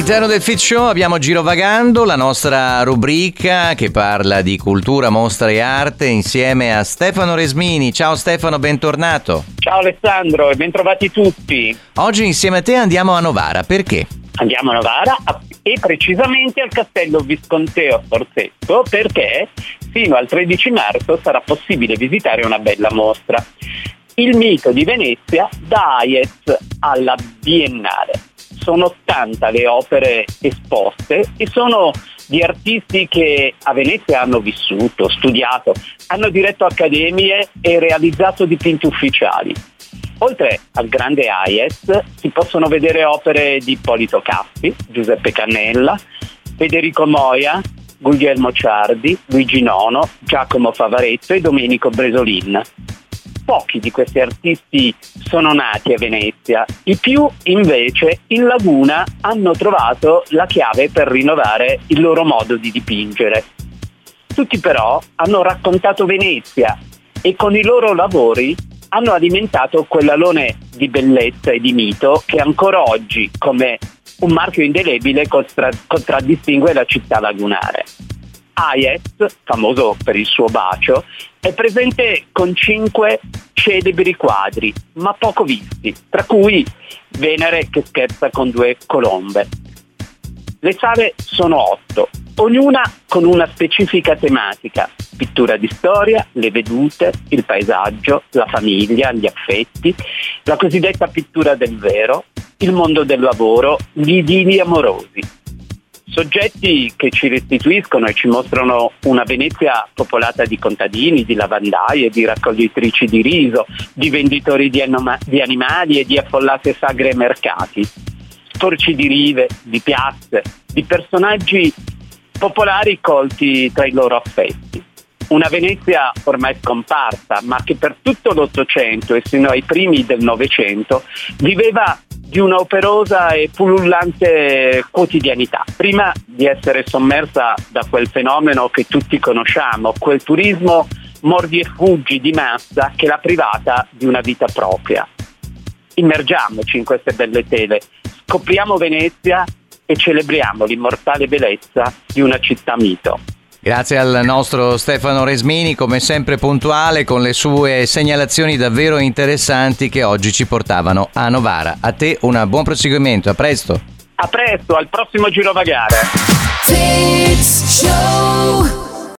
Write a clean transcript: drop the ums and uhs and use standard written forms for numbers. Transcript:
All'interno del Fit Show abbiamo Girovagando, la nostra rubrica che parla di cultura, mostra e arte insieme a Stefano Resmini. Ciao Stefano, bentornato. Ciao Alessandro e bentrovati tutti. Oggi insieme a te andiamo a Novara, perché? Andiamo a Novara e precisamente al Castello Visconteo Forzetto perché fino al 13 marzo sarà possibile visitare una bella mostra. Il mito di Venezia da Hayez alla Biennale. Sono 80 le opere esposte e sono di artisti che a Venezia hanno vissuto, studiato, hanno diretto accademie e realizzato dipinti ufficiali. Oltre al grande Hayez si possono vedere opere di Ippolito Caffi, Giuseppe Cannella, Federico Moia, Guglielmo Ciardi, Luigi Nono, Giacomo Favaretto e Domenico Bresolin. Pochi di questi artisti sono nati a Venezia, i più invece in Laguna hanno trovato la chiave per rinnovare il loro modo di dipingere. Tutti però hanno raccontato Venezia e con i loro lavori hanno alimentato quell'alone di bellezza e di mito che ancora oggi, come un marchio indelebile, contraddistingue la città lagunare. Hayez, famoso per il suo bacio, è presente con 5 celebri quadri, ma poco visti, tra cui Venere che scherza con 2 colombe. Le sale sono 8, ognuna con una specifica tematica: pittura di storia, le vedute, il paesaggio, la famiglia, gli affetti, la cosiddetta pittura del vero, il mondo del lavoro, gli idilli amorosi. Soggetti che ci restituiscono e ci mostrano una Venezia popolata di contadini, di lavandaie, di raccoglitrici di riso, di venditori di animali e di affollate sagre e mercati, sporci di rive, di piazze, di personaggi popolari colti tra i loro affetti. Una Venezia ormai scomparsa, ma che per tutto l'Ottocento e sino ai primi del Novecento viveva di una operosa e pullulante quotidianità, prima di essere sommersa da quel fenomeno che tutti conosciamo, quel turismo mordi e fuggi di massa che l'ha privata di una vita propria. Immergiamoci in queste belle tele, scopriamo Venezia e celebriamo l'immortale bellezza di una città mito. Grazie al nostro Stefano Resmini, come sempre puntuale, con le sue segnalazioni davvero interessanti che oggi ci portavano a Novara. A te un buon proseguimento, a presto. A presto, al prossimo Girovagare. Fit Show.